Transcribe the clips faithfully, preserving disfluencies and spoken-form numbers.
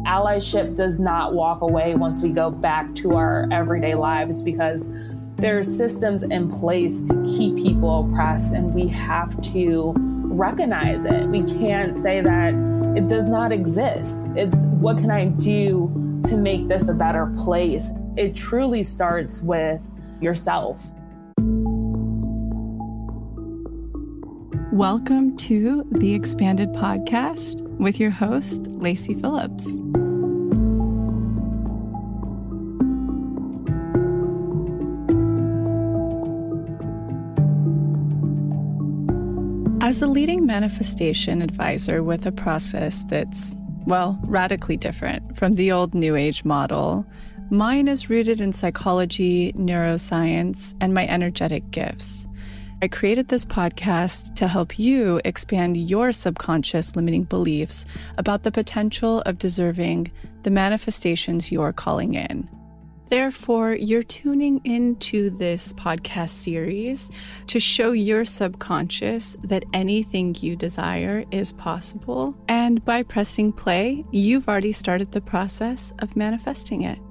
allyship does not walk away once we go back to our everyday lives, because there are systems in place to keep people oppressed, and we have to recognize it. We can't say that it does not exist. It's what can I do to make this a better place? It truly starts with yourself. Welcome to the Expanded Podcast with your host, Lacey Phillips. As a leading manifestation advisor with a process that's, well, radically different from the old New Age model, mine is rooted in psychology, neuroscience, and my energetic gifts. I created this podcast to help you expand your subconscious limiting beliefs about the potential of deserving the manifestations you're calling in. Therefore, you're tuning into this podcast series to show your subconscious that anything you desire is possible. And by pressing play, you've already started the process of manifesting it.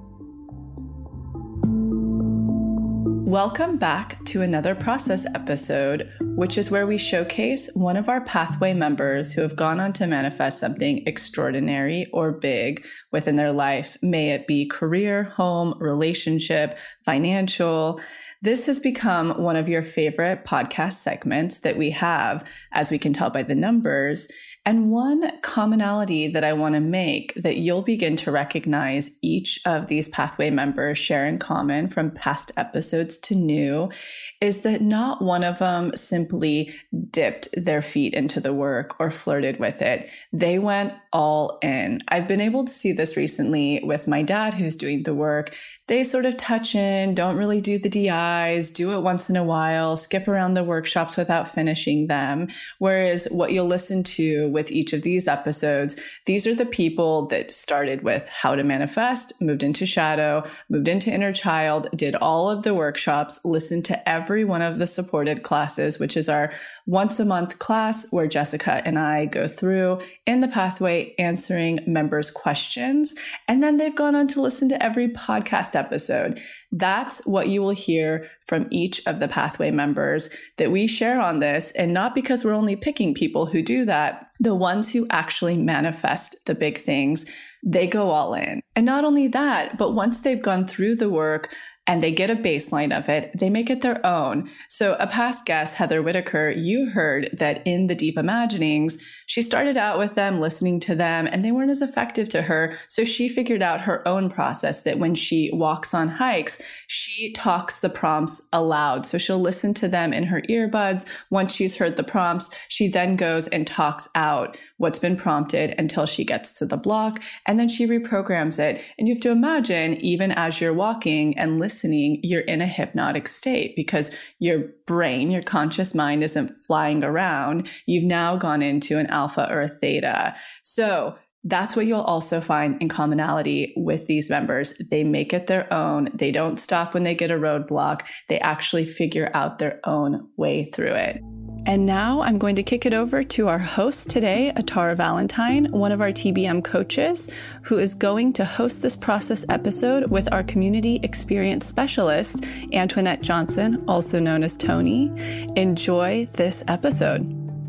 Welcome back to another process episode, which is where we showcase one of our pathway members who have gone on to manifest something extraordinary or big within their life. May it be career, home, relationship, financial. This has become one of your favorite podcast segments that we have, as we can tell by the numbers. And one commonality that I want to make that you'll begin to recognize each of these pathway members share in common from past episodes to new is that not one of them simply dipped their feet into the work or flirted with it. They went all in. I've been able to see this recently with my dad, who's doing the work. They sort of touch in, don't really do the D Is, do it once in a while, skip around the workshops without finishing them. Whereas what you'll listen to with each of these episodes, these are the people that started with how to manifest, moved into shadow, moved into inner child, did all of the workshops, listened to every one of the supported classes, which is our once a month class where Jessica and I go through in the pathway answering members' questions. And then they've gone on to listen to every podcast episode. That's what you will hear from each of the pathway members that we share on this. And not because we're only picking people who do that, the ones who actually manifest the big things, they go all in. And not only that, but once they've gone through the work and they get a baseline of it, they make it their own. So a past guest, Heather Whitaker, you heard that in the Deep Imaginings, she started out with them, listening to them, and they weren't as effective to her. So she figured out her own process that when she walks on hikes, she talks the prompts aloud. So she'll listen to them in her earbuds. Once she's heard the prompts, she then goes and talks out what's been prompted until she gets to the block, and then she reprograms it. And you have to imagine, even as you're walking and listening, you're in a hypnotic state because your brain, your conscious mind isn't flying around. You've now gone into an alpha or a theta. So that's what you'll also find in commonality with these members. They make it their own. They don't stop when they get a roadblock. They actually figure out their own way through it. And now I'm going to kick it over to our host today, Atara Valentine, one of our T B M coaches, who is going to host this process episode with our community experience specialist, Antoinette Johnson, also known as Tony. Enjoy this episode.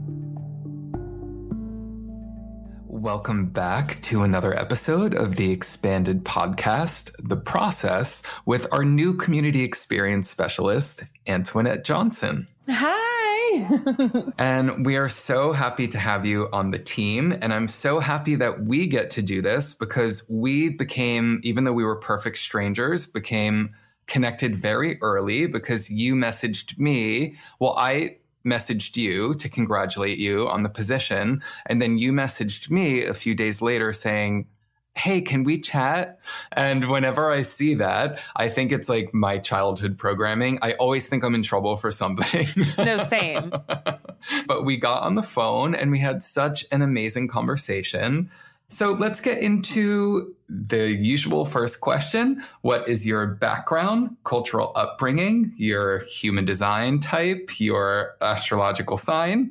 Welcome back to another episode of the Expanded Podcast, The Process, with our new community experience specialist, Antoinette Johnson. Hi. And we are so happy to have you on the team. And I'm so happy that we get to do this because we became, even though we were perfect strangers, became connected very early because you messaged me. Well, I messaged you to congratulate you on the position. And then you messaged me a few days later saying, hey, can we chat? And whenever I see that, I think it's like my childhood programming. I always think I'm in trouble for something. No, same. But we got on the phone and we had such an amazing conversation. So let's get into the usual first question. What is your background, cultural upbringing, your human design type, your astrological sign?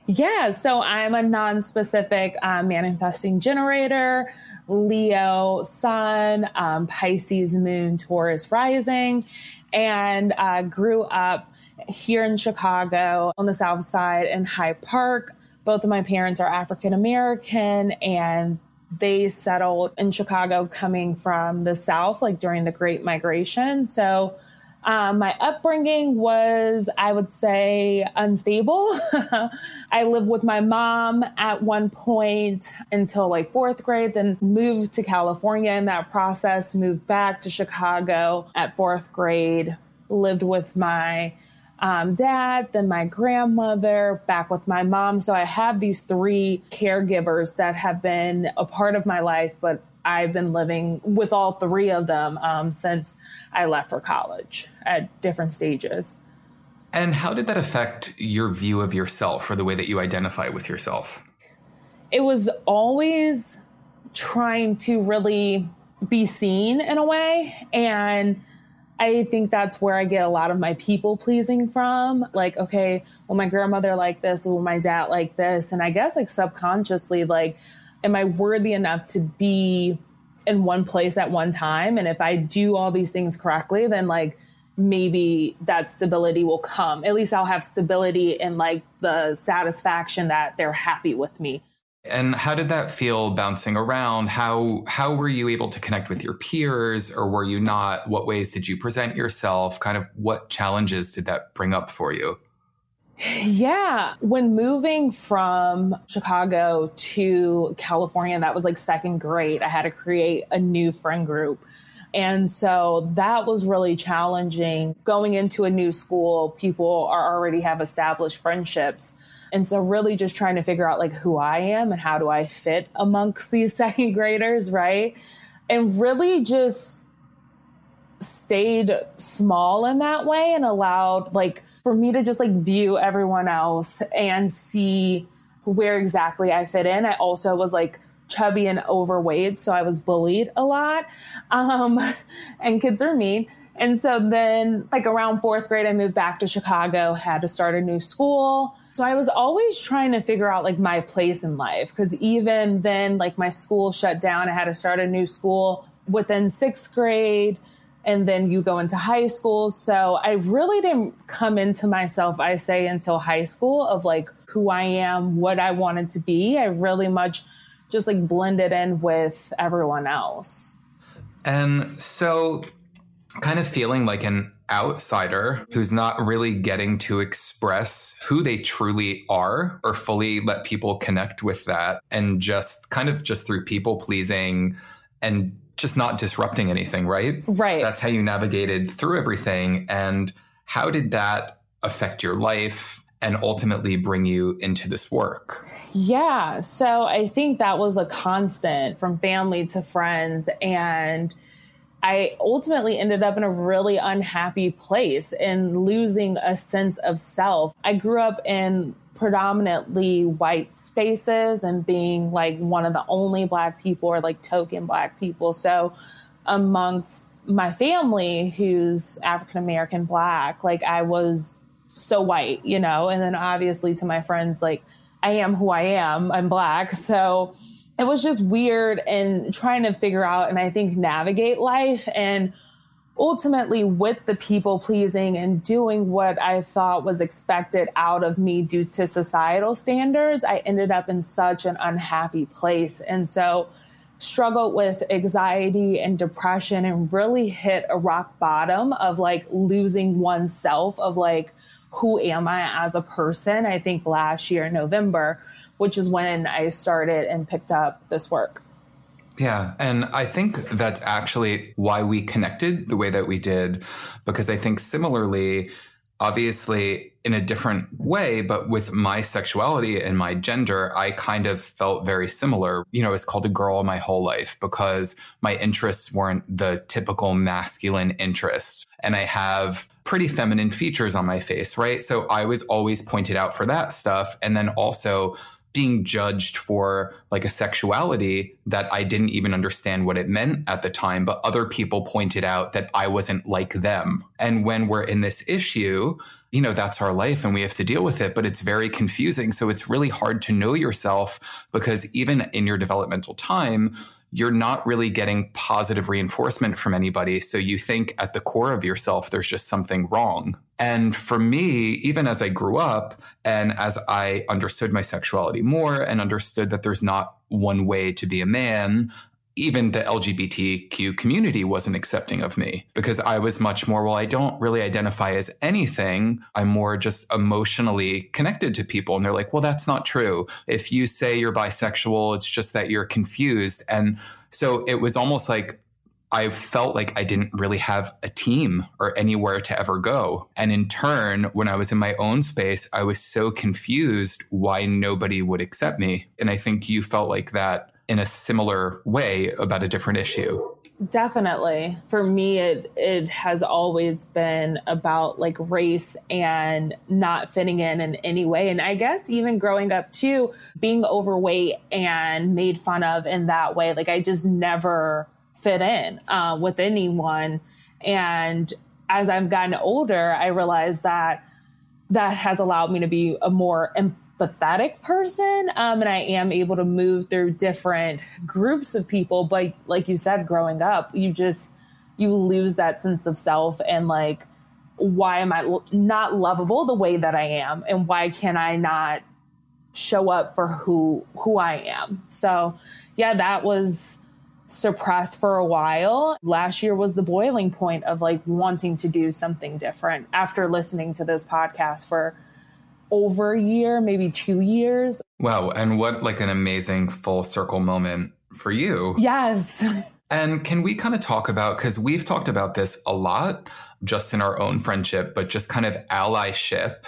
Yeah, so I'm a non-specific uh, manifesting generator, Leo sun, um, Pisces moon, Taurus rising, and uh, grew up here in Chicago on the South Side in Hyde Park. Both of my parents are African American, and they settled in Chicago coming from the South, like during the Great Migration. So Um, my upbringing was, I would say, unstable. I lived with my mom at one point until like fourth grade, then moved to California in that process, moved back to Chicago at fourth grade, lived with my um, dad, then my grandmother, back with my mom. So I have these three caregivers that have been a part of my life, but I've been living with all three of them um, since I left for college at different stages. And how did that affect your view of yourself or the way that you identify with yourself? It was always trying to really be seen in a way. And I think that's where I get a lot of my people pleasing from. Like, okay, well, my grandmother like this, well, my dad like this. And I guess like subconsciously, like, am I worthy enough to be in one place at one time? And if I do all these things correctly, then like maybe that stability will come. At least I'll have stability and like the satisfaction that they're happy with me. And how did that feel bouncing around? How how were you able to connect with your peers, or were you not? What ways did you present yourself? Kind of what challenges did that bring up for you? Yeah. When moving from Chicago to California, that was like second grade. I had to create a new friend group. And so that was really challenging. Going into a new school, people are already have established friendships. And so really just trying to figure out like who I am and how do I fit amongst these second graders, right? And really just stayed small in that way and allowed like for me to just like view everyone else and see where exactly I fit in. I also was like chubby and overweight, so I was bullied a lot. Um, and kids are mean. And so then like around fourth grade, I moved back to Chicago, had to start a new school. So I was always trying to figure out like my place in life. Because even then, like my school shut down, I had to start a new school within sixth grade. And then you go into high school. So I really didn't come into myself, I say, until high school of like who I am, what I wanted to be. I really much just like blended in with everyone else. And so kind of feeling like an outsider who's not really getting to express who they truly are or fully let people connect with that, and just kind of just through people pleasing and just not disrupting anything, right? Right. That's how you navigated through everything. And how did that affect your life and ultimately bring you into this work? Yeah. So I think that was a constant from family to friends. And I ultimately ended up in a really unhappy place and losing a sense of self. I grew up in predominantly white spaces and being like one of the only Black people or like token Black people. So amongst my family who's African-American Black, like I was so white, you know, and then obviously to my friends, like I am who I am, I'm Black. So it was just weird and trying to figure out and I think navigate life. And ultimately with the people pleasing and doing what I thought was expected out of me due to societal standards, I ended up in such an unhappy place. And so struggled with anxiety and depression and really hit a rock bottom of like losing oneself of like, who am I as a person? I think last year, November, which is when I started and picked up this work. Yeah. And I think that's actually why we connected the way that we did, because I think similarly, obviously in a different way, but with my sexuality and my gender, I kind of felt very similar. You know, I was called a girl my whole life because my interests weren't the typical masculine interests. And I have pretty feminine features on my face, right? So I was always pointed out for that stuff. And then also being judged for like a sexuality that I didn't even understand what it meant at the time, but other people pointed out that I wasn't like them. And when we're in this issue, you know, that's our life and we have to deal with it, but it's very confusing. So it's really hard to know yourself because even in your developmental time, you're not really getting positive reinforcement from anybody. So you think at the core of yourself, there's just something wrong. And for me, even as I grew up and as I understood my sexuality more and understood that there's not one way to be a man, even the L G B T Q community wasn't accepting of me because I was much more, well, I don't really identify as anything. I'm more just emotionally connected to people. And they're like, well, that's not true. If you say you're bisexual, it's just that you're confused. And so it was almost like I felt like I didn't really have a team or anywhere to ever go. And in turn, when I was in my own space, I was so confused why nobody would accept me. And I think you felt like that in a similar way about a different issue. Definitely. For me, it it has always been about like race and not fitting in in any way. And I guess even growing up too, being overweight and made fun of in that way, like I just never fit in uh, with anyone. And as I've gotten older, I realized that that has allowed me to be a more empathetic person. Um, and I am able to move through different groups of people. But like you said, growing up, you just, you lose that sense of self and like, why am I not lovable the way that I am? And why can I not show up for who, who I am? So yeah, that was suppressed for a while. Last year was the boiling point of like wanting to do something different after listening to this podcast for over a year, maybe two years. Wow. And what like an amazing full circle moment for you. Yes. And can we kind of talk about, because we've talked about this a lot just in our own friendship, but just kind of allyship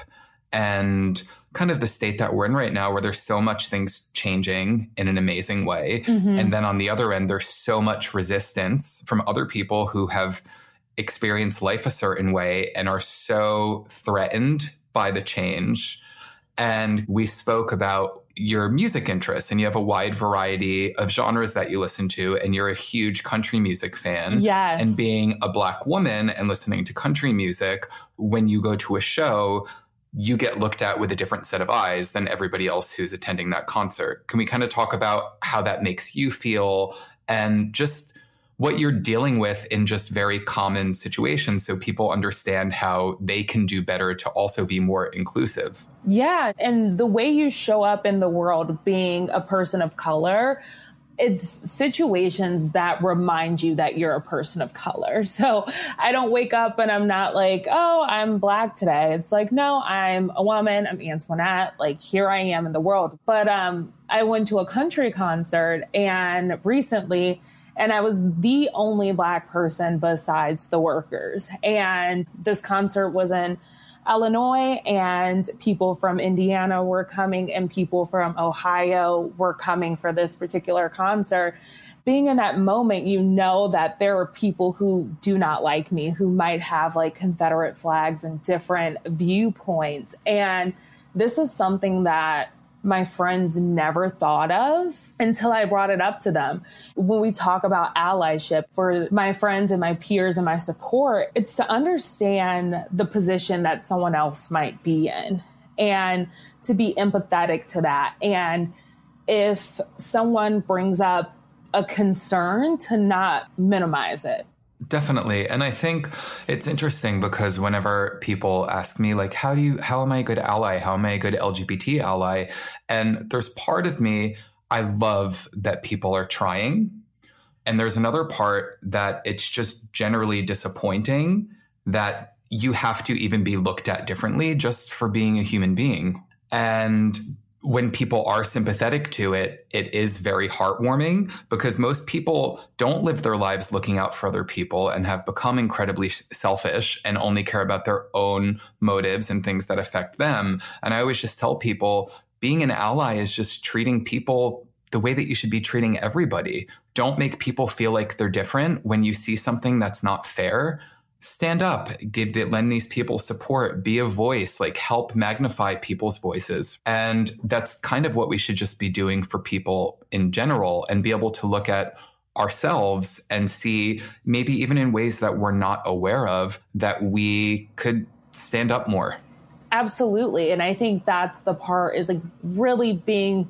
and kind of the state that we're in right now where there's so much things changing in an amazing way. Mm-hmm. And then on the other end, there's so much resistance from other people who have experienced life a certain way and are so threatened by the change. And we spoke about your music interests and you have a wide variety of genres that you listen to and you're a huge country music fan. Yes. And being a Black woman and listening to country music, when you go to a show, you get looked at with a different set of eyes than everybody else who's attending that concert. Can we kind of talk about how that makes you feel and just what you're dealing with in just very common situations so people understand how they can do better to also be more inclusive? Yeah. And the way you show up in the world being a person of color, it's situations that remind you that you're a person of color. So I don't wake up and I'm not like, oh, I'm Black today. It's like, no, I'm a woman. I'm Antoinette. Like, here I am in the world. But um, I went to a country concert and recently, and I was the only Black person besides the workers. And this concert was in Illinois, and people from Indiana were coming and people from Ohio were coming for this particular concert. Being in that moment, you know that there are people who do not like me, who might have like Confederate flags and different viewpoints. And this is something that my friends never thought of until I brought it up to them. When we talk about allyship for my friends and my peers and my support, it's to understand the position that someone else might be in and to be empathetic to that. And if someone brings up a concern, to not minimize it. Definitely. And I think it's interesting because whenever people ask me, like, how do you, how am I a good ally? How am I a good L G B T ally? And there's part of me, I love that people are trying. And there's another part that it's just generally disappointing that you have to even be looked at differently just for being a human being. And when people are sympathetic to it, it is very heartwarming because most people don't live their lives looking out for other people and have become incredibly selfish and only care about their own motives and things that affect them. And I always just tell people being an ally is just treating people the way that you should be treating everybody. Don't make people feel like they're different when you see something that's not fair. Stand up, give the, lend these people support, be a voice, like help magnify people's voices. And that's kind of what we should just be doing for people in general and be able to look at ourselves and see maybe even in ways that we're not aware of that we could stand up more. Absolutely. And I think that's the part is like really being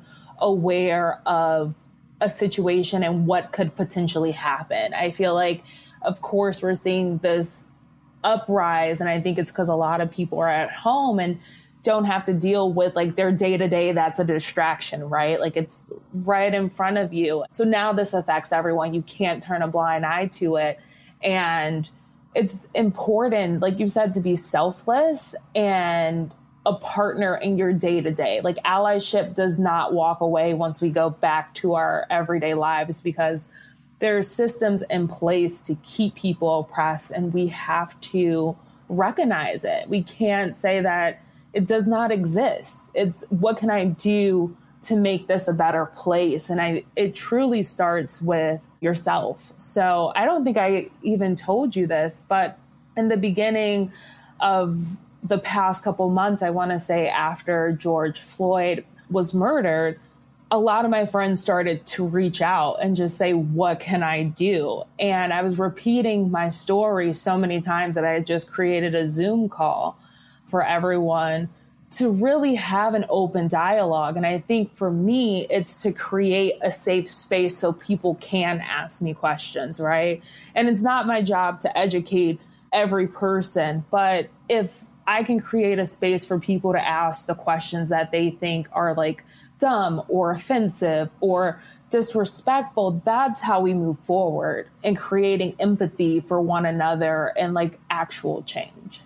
aware of a situation and what could potentially happen. I feel like, of course, we're seeing this uprise, and I think it's because a lot of people are at home and don't have to deal with like their day to day. That's a distraction, right? Like it's right in front of you. So now this affects everyone. You can't turn a blind eye to it. And it's important, like you said, to be selfless and a partner in your day to day. Like allyship does not walk away once we go back to our everyday lives, because there's systems in place to keep people oppressed, and we have to recognize it. We can't say that it does not exist. It's what can I do to make this a better place? And I, it truly starts with yourself. So I don't think I even told you this, but in the beginning of the past couple months, I want to say after George Floyd was murdered, a lot of my friends started to reach out and just say, what can I do? And I was repeating my story so many times that I had just created a Zoom call for everyone to really have an open dialogue. And I think for me, it's to create a safe space so people can ask me questions, right? And it's not my job to educate every person, but if I can create a space for people to ask the questions that they think are like dumb or offensive or disrespectful, that's how we move forward in creating empathy for one another and like actual change.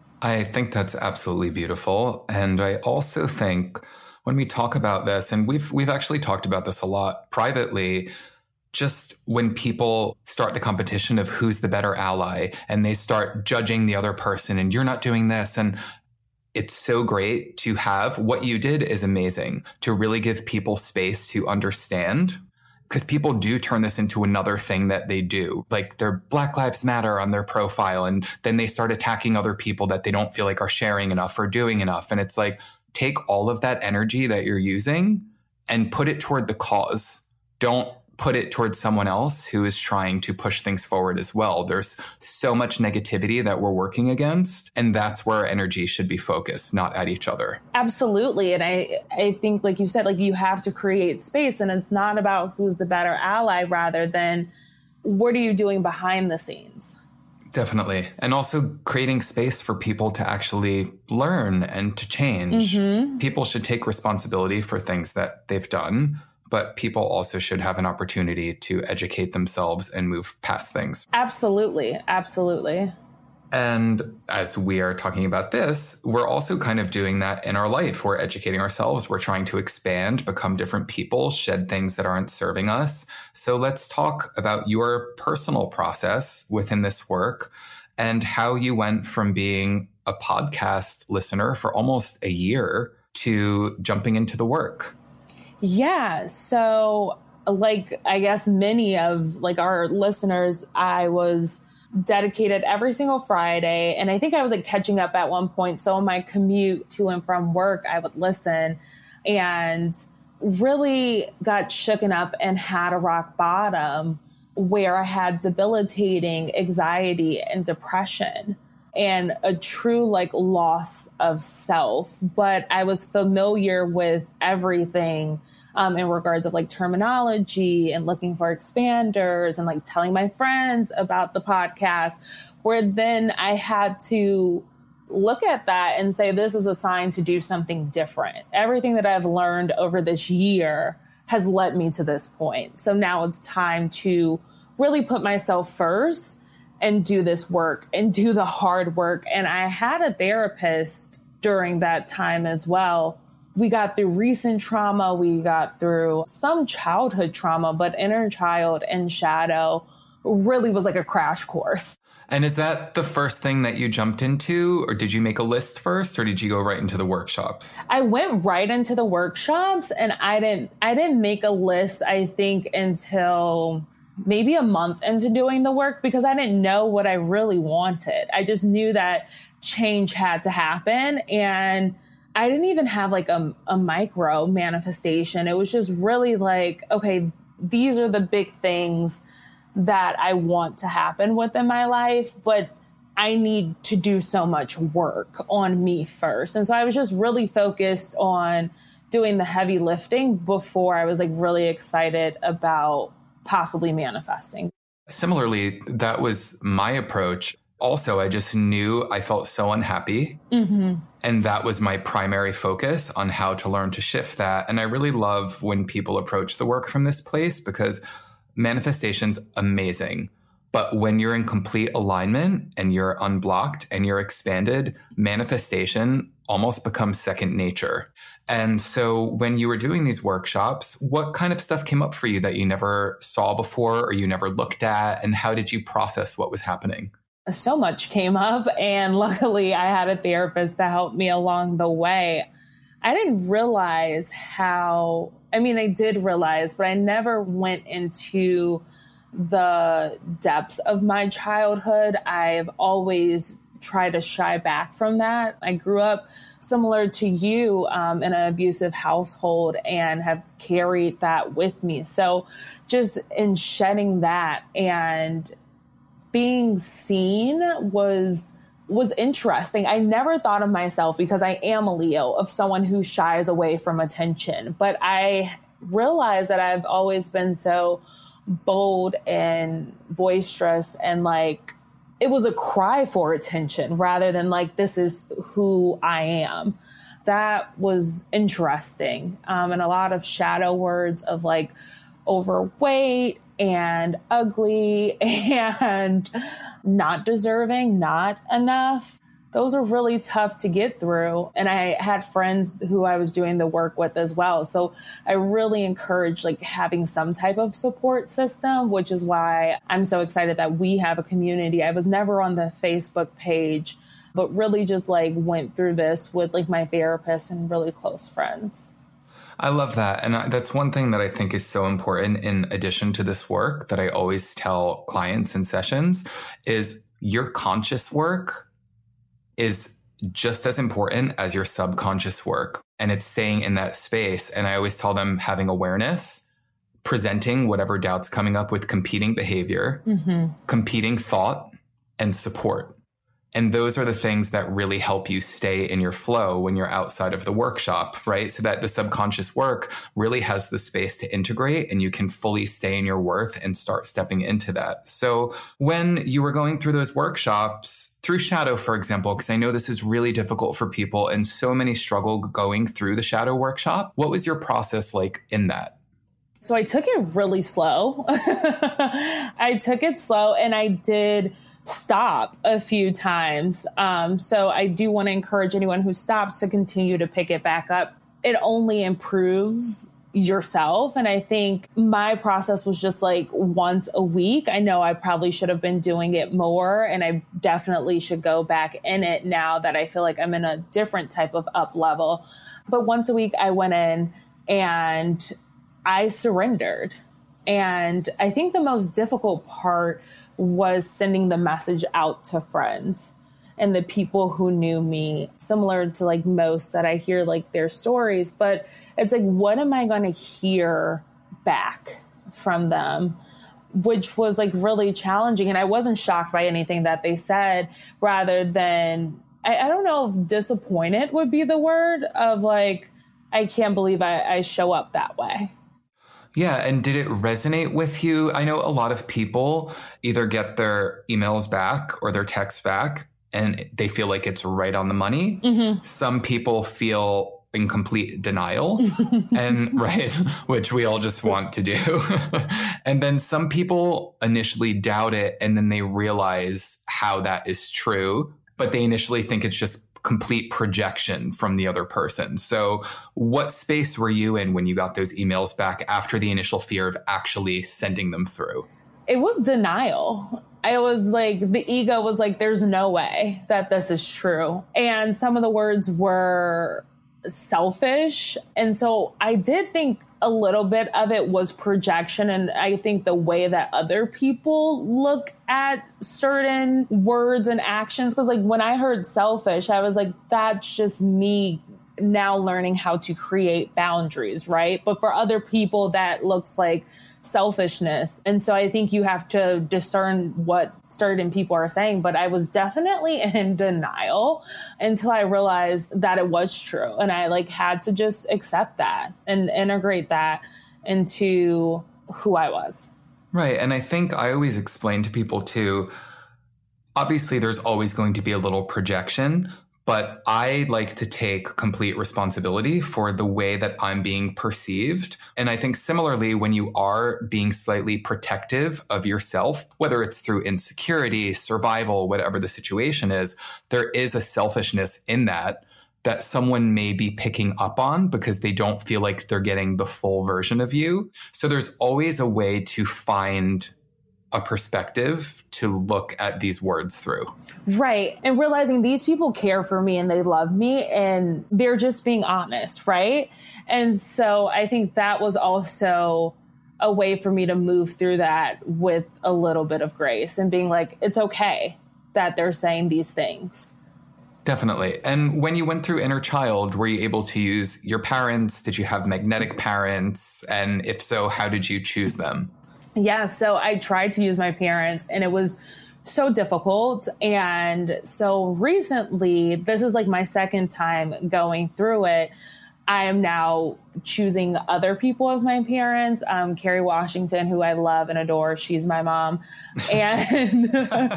I think that's absolutely beautiful. And I also think when we talk about this, and we've we've actually talked about this a lot privately, just when people start the competition of who's the better ally and they start judging the other person and you're not doing this. And it's so great to have what you did is amazing to really give people space to understand, because people do turn this into another thing that they do. Like their Black Lives Matter on their profile. And then they start attacking other people that they don't feel like are sharing enough or doing enough. And it's like, take all of that energy that you're using and put it toward the cause. Don't put it towards someone else who is trying to push things forward as well. There's so much negativity that we're working against, and that's where our energy should be focused, not at each other. Absolutely. And I, I think, like you said, like you have to create space, and it's not about who's the better ally rather than what are you doing behind the scenes? Definitely. And also creating space for people to actually learn and to change. Mm-hmm. People should take responsibility for things that they've done, but people also should have an opportunity to educate themselves and move past things. Absolutely. Absolutely. And as we are talking about this, we're also kind of doing that in our life. We're educating ourselves. We're trying to expand, become different people, shed things that aren't serving us. So let's talk about your personal process within this work and how you went from being a podcast listener for almost a year to jumping into the work. Yeah. So like, I guess many of like our listeners, I was dedicated every single Friday. And I think I was like catching up at one point. So on my commute to and from work, I would listen and really got shooken up and had a rock bottom where I had debilitating anxiety and depression and a true like loss of self. But I was familiar with everything um, in regards of like terminology and looking for expanders and like telling my friends about the podcast, where then I had to look at that and say, this is a sign to do something different. Everything that I've learned over this year has led me to this point. So now it's time to really put myself first and do this work and do the hard work. And I had a therapist during that time as well. We got through recent trauma. We got through some childhood trauma, but inner child and shadow really was like a crash course. And is that the first thing that you jumped into, or did you make a list first, or did you go right into the workshops? I went right into the workshops, and I didn't, I didn't make a list, I think, until maybe a month into doing the work, because I didn't know what I really wanted. I just knew that change had to happen. And I didn't even have like a, a micro manifestation. It was just really like, okay, these are the big things that I want to happen within my life. But I need to do so much work on me first. And so I was just really focused on doing the heavy lifting before I was like really excited about possibly manifesting. Similarly, that was my approach. Also, I just knew I felt so unhappy. Mm-hmm. And that was my primary focus on how to learn to shift that. And I really love when people approach the work from this place because manifestation's amazing. But when you're in complete alignment and you're unblocked and you're expanded, manifestation almost becomes second nature. And so when you were doing these workshops, what kind of stuff came up for you that you never saw before or you never looked at? And how did you process what was happening? So much came up. And luckily, I had a therapist to help me along the way. I didn't realize how, I mean, I did realize, but I never went into the depths of my childhood. I've always tried to shy back from that. I grew up similar to you um, in an abusive household and have carried that with me. So just in shedding that and being seen was was interesting. I never thought of myself, because I am a Leo, of someone who shies away from attention. But I realized that I've always been so bold and boisterous, and like it was a cry for attention rather than like, this is who I am. That was interesting. Um, and a lot of shadow words of like overweight and ugly and not deserving, not enough. Those are really tough to get through. And I had friends who I was doing the work with as well. So I really encourage like having some type of support system, which is why I'm so excited that we have a community. I was never on the Facebook page, but really just like went through this with like my therapist and really close friends. I love that. And that's one thing that I think is so important in addition to this work that I always tell clients in sessions is your conscious work is just as important as your subconscious work. And it's staying in that space. And I always tell them having awareness, presenting whatever doubt's coming up with competing behavior, mm-hmm. competing thought, and support. And those are the things that really help you stay in your flow when you're outside of the workshop, right? So that the subconscious work really has the space to integrate and you can fully stay in your worth and start stepping into that. So when you were going through those workshops, through shadow, for example, because I know this is really difficult for people and so many struggle going through the shadow workshop, what was your process like in that? So I took it really slow. I took it slow and I did stop a few times. Um, so I do want to encourage anyone who stops to continue to pick it back up. It only improves yourself. And I think my process was just like once a week. I know I probably should have been doing it more, and I definitely should go back in it now that I feel like I'm in a different type of up level. But once a week I went in and I surrendered. And I think the most difficult part was sending the message out to friends and the people who knew me, similar to like most that I hear like their stories. But it's like, what am I going to hear back from them? Which was like really challenging. And I wasn't shocked by anything that they said, rather than, I, I don't know if disappointed would be the word, of like, I can't believe I, I show up that way. Yeah. And did it resonate with you? I know a lot of people either get their emails back or their texts back and they feel like it's right on the money. Mm-hmm. Some people feel in complete denial and right, which we all just want to do. And then some people initially doubt it and then they realize how that is true, but they initially think it's just complete projection from the other person. So what space were you in when you got those emails back after the initial fear of actually sending them through? It was denial. I was like, the ego was like, there's no way that this is true. And some of the words were selfish. And so I did think a little bit of it was projection. And I think the way that other people look at certain words and actions, because like when I heard selfish, I was like, that's just me now learning how to create boundaries, right? But for other people, that looks like selfishness. And so I think you have to discern what certain people are saying. But I was definitely in denial until I realized that it was true. And I like had to just accept that and integrate that into who I was. Right. And I think I always explain to people too, obviously there's always going to be a little projection, but I like to take complete responsibility for the way that I'm being perceived. And I think similarly, when you are being slightly protective of yourself, whether it's through insecurity, survival, whatever the situation is, there is a selfishness in that that someone may be picking up on because they don't feel like they're getting the full version of you. So there's always a way to find a perspective to look at these words through. Right. And realizing these people care for me and they love me and they're just being honest. Right. And so I think that was also a way for me to move through that with a little bit of grace and being like, it's okay that they're saying these things. Definitely. And when you went through inner child, were you able to use your parents? Did you have magnetic parents? And if so, how did you choose them? Yeah, so I tried to use my parents and it was so difficult. And so recently, this is like my second time going through it. I am now choosing other people as my parents. Um, Kerry Washington, who I love and adore, she's my mom. And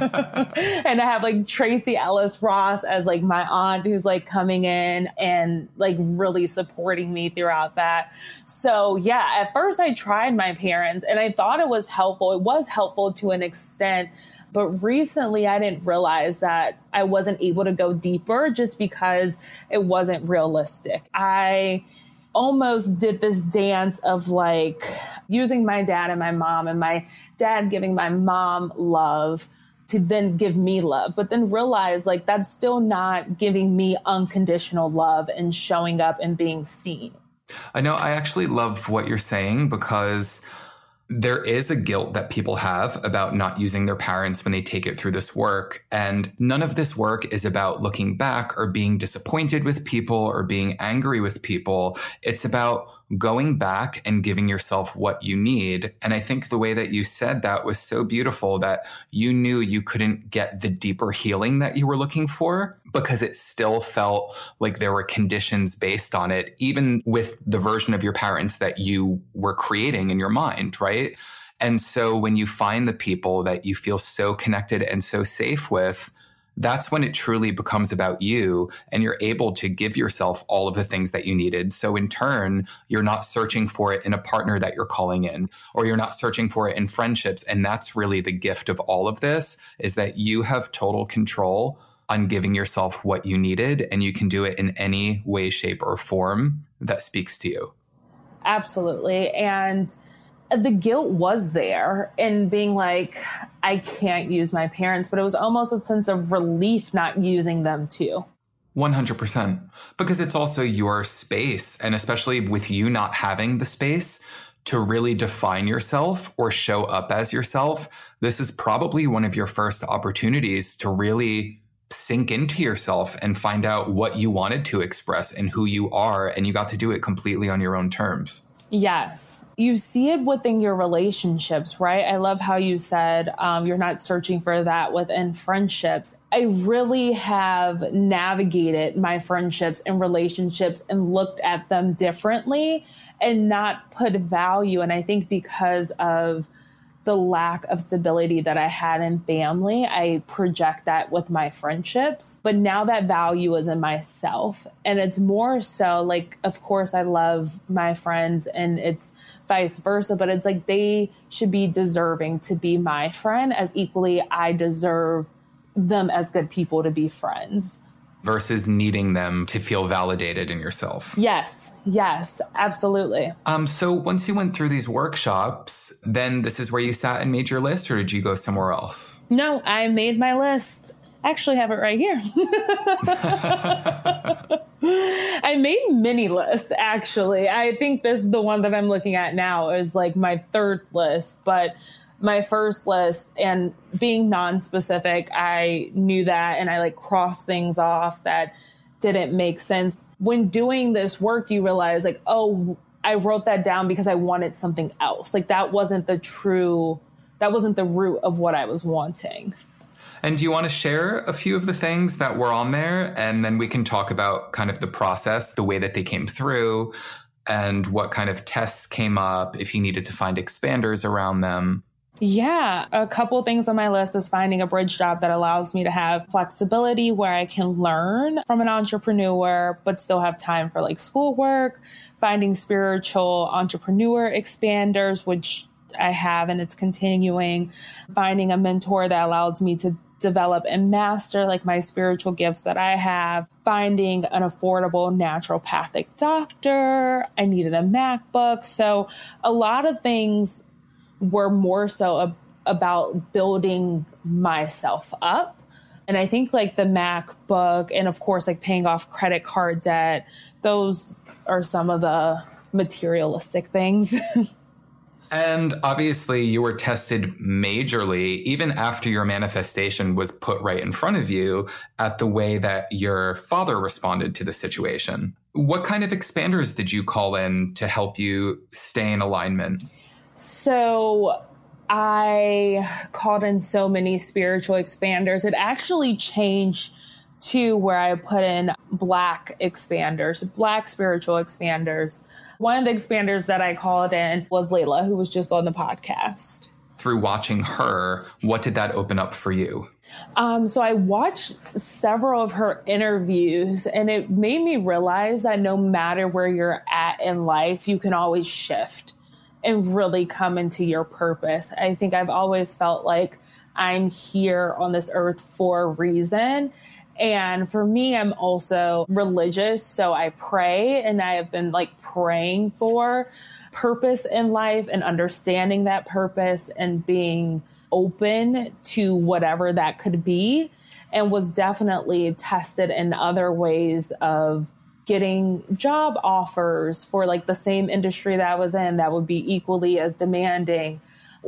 and I have like Tracy Ellis Ross as like my aunt who's like coming in and like really supporting me throughout that. So yeah, at first I tried my parents and I thought it was helpful. It was helpful to an extent. But recently, I didn't realize that I wasn't able to go deeper just because it wasn't realistic. I almost did this dance of like using my dad and my mom and my dad giving my mom love to then give me love, but then realize like that's still not giving me unconditional love and showing up and being seen. I know I actually love what you're saying because there is a guilt that people have about not using their parents when they take it through this work. And none of this work is about looking back or being disappointed with people or being angry with people. It's about going back and giving yourself what you need. And I think the way that you said that was so beautiful, that you knew you couldn't get the deeper healing that you were looking for because it still felt like there were conditions based on it, even with the version of your parents that you were creating in your mind, right? And so when you find the people that you feel so connected and so safe with, that's when it truly becomes about you and you're able to give yourself all of the things that you needed. So in turn, you're not searching for it in a partner that you're calling in, or you're not searching for it in friendships. And that's really the gift of all of this, is that you have total control on giving yourself what you needed, and you can do it in any way, shape, or form that speaks to you. Absolutely. And the guilt was there in being like, I can't use my parents, but it was almost a sense of relief not using them too. one hundred percent. Because it's also your space. And especially with you not having the space to really define yourself or show up as yourself, this is probably one of your first opportunities to really sink into yourself and find out what you wanted to express and who you are. And you got to do it completely on your own terms. Yes. You see it within your relationships, right? I love how you said um, you're not searching for that within friendships. I really have navigated my friendships and relationships and looked at them differently and not put value. And I think because of the lack of stability that I had in family, I project that with my friendships. But now that value is in myself. And it's more so like, of course, I love my friends and it's vice versa, but it's like they should be deserving to be my friend as equally I deserve them as good people to be friends. Versus needing them to feel validated in yourself. Yes, yes, absolutely. Um, so once you went through these workshops, then this is where you sat and made your list, or did you go somewhere else? No, I made my list. I actually have it right here. I made mini lists, actually. I think this is the one that I'm looking at now is like my third list, but my first list, and being non-specific, I knew that and I like crossed things off that didn't make sense. When doing this work, you realize like, oh, I wrote that down because I wanted something else. Like that wasn't the true, that wasn't the root of what I was wanting. And do you want to share a few of the things that were on there? And then we can talk about kind of the process, the way that they came through, and what kind of tests came up, if you needed to find expanders around them. Yeah, a couple things on my list is finding a bridge job that allows me to have flexibility where I can learn from an entrepreneur, but still have time for like schoolwork, finding spiritual entrepreneur expanders, which I have and it's continuing, finding a mentor that allows me to develop and master like my spiritual gifts that I have, finding an affordable naturopathic doctor. I needed a MacBook. So a lot of things were more so ab- about building myself up. And I think like the MacBook and of course, like paying off credit card debt, those are some of the materialistic things. And obviously you were tested majorly, even after your manifestation was put right in front of you, at the way that your father responded to the situation. What kind of expanders did you call in to help you stay in alignment? So I called in so many spiritual expanders. It actually changed to where I put in Black expanders, Black spiritual expanders. One of the expanders that I called in was Layla, who was just on the podcast. Through watching her, what did that open up for you? Um, so I watched several of her interviews, and it made me realize that no matter where you're at in life, you can always shift and really come into your purpose. I think I've always felt like I'm here on this earth for a reason. And for me, I'm also religious. So I pray, and I have been like praying for purpose in life and understanding that purpose and being open to whatever that could be, and was definitely tested in other ways of getting job offers for like the same industry that I was in that would be equally as demanding,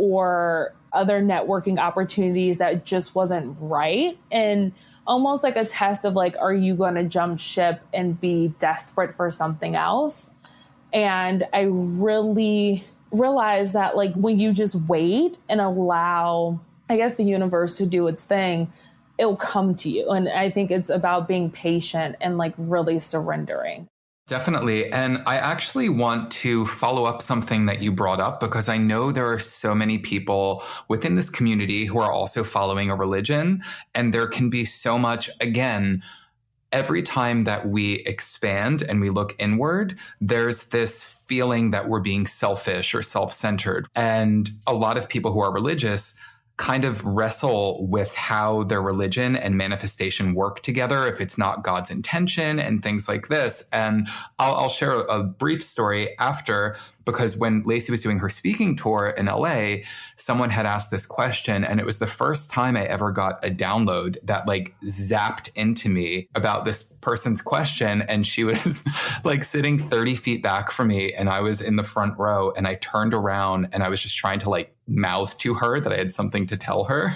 or other networking opportunities that just wasn't right. And almost like a test of like, are you going to jump ship and be desperate for something else? And I really realized that like when you just wait and allow, I guess, the universe to do its thing, it'll come to you. And I think it's about being patient and like really surrendering. Definitely. And I actually want to follow up something that you brought up, because I know there are so many people within this community who are also following a religion. And there can be so much, again, every time that we expand and we look inward, there's this feeling that we're being selfish or self-centered. And a lot of people who are religious kind of wrestle with how their religion and manifestation work together if it's not God's intention and things like this. And I'll, I'll share a brief story after, because when Lacey was doing her speaking tour in L A, someone had asked this question, and it was the first time I ever got a download that like zapped into me about this person's question. And she was like sitting thirty feet back from me, and I was in the front row, and I turned around and I was just trying to like mouth to her that I had something to tell her.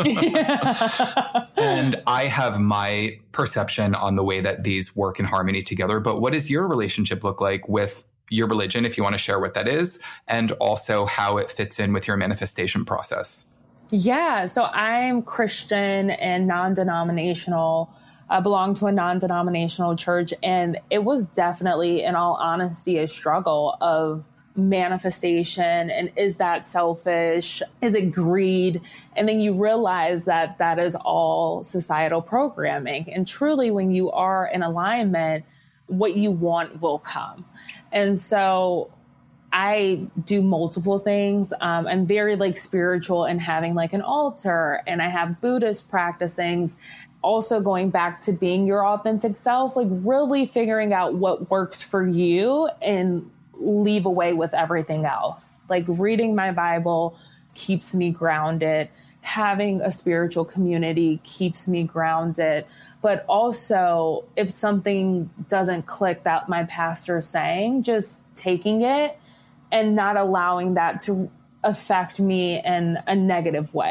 And I have my perception on the way that these work in harmony together. But what does your relationship look like with your religion, if you want to share what that is, and also how it fits in with your manifestation process? Yeah, so I'm Christian and non-denominational. I belong to a non-denominational church, and it was definitely, in all honesty, a struggle of manifestation. And is that selfish? Is it greed? And then you realize that that is all societal programming. And truly, when you are in alignment, what you want will come. And so I do multiple things. Um, I'm very like spiritual and having like an altar, and I have Buddhist practicings. Also going back to being your authentic self, like really figuring out what works for you and leave away with everything else. Like reading my Bible keeps me grounded. Having a spiritual community keeps me grounded. But also, if something doesn't click that my pastor is saying, just taking it and not allowing that to affect me in a negative way.